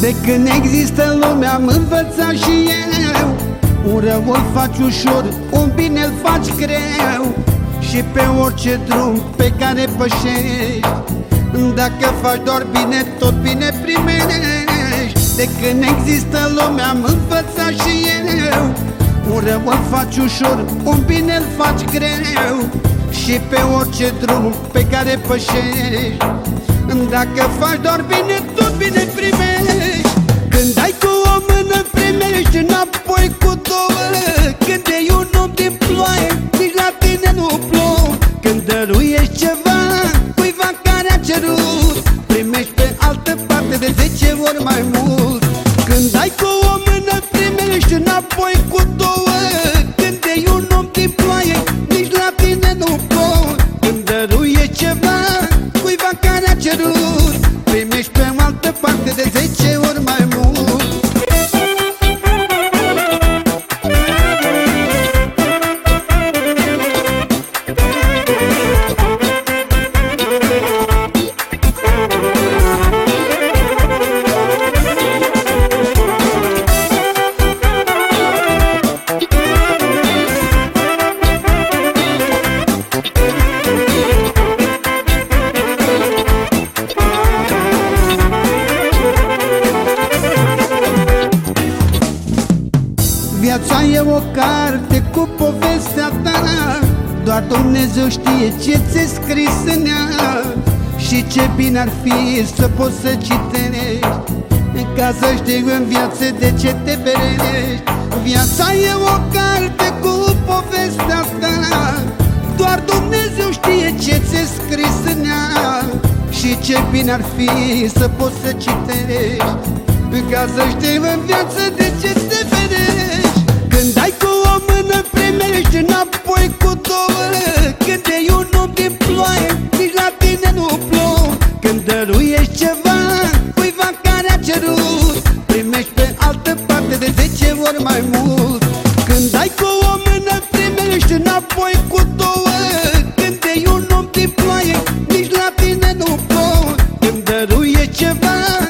De când există lumea am învățat și eu, un rău îl faci ușor, un bine îl faci greu. Și pe orice drum pe care pășești, dacă faci doar bine, tot bine primești. De când există lumea am învățat și eu, un rău îl faci ușor, un bine îl faci greu. Și pe orice drum pe care pășești, dacă faci doar bine, tot bine primești. Când dai cu o mână primești, înapoi cu două. Când e un om din ploaie, nici la tine nu plouă. Când dăruiești ceva cuiva care a cerut, primești pe altă parte de 10 ori mai mult. Când dai cu o mână primești, înapoi cu două. Când e un om din ploaie, nici la tine nu plouă. Când dăruiești ceva cuiva care a cerut, primești pe altă parte de 10 ori mai mult. Viața e o carte cu povestea ta, doar Dumnezeu știe ce ți-e scris în ea. Și ce bine ar fi să poți să citești, ca să știi în viață de ce te ferești. Viața e o carte cu povestea ta, doar Dumnezeu știe ce ți-e scris în ea. Și ce bine ar fi să poți să citești, ca să știi în viață de ce te ferești. Când dai cu o mână primești, înapoi cu două. Când e un om din ploaie, nici la tine nu plouă. Când dăruiești ceva cuiva care a cerut, primești pe altă parte de 10 ori mai mult. Când dai cu o mână primești, înapoi cu două. Când e un om din ploaie, nici la tine nu plouă. Când dăruiești ceva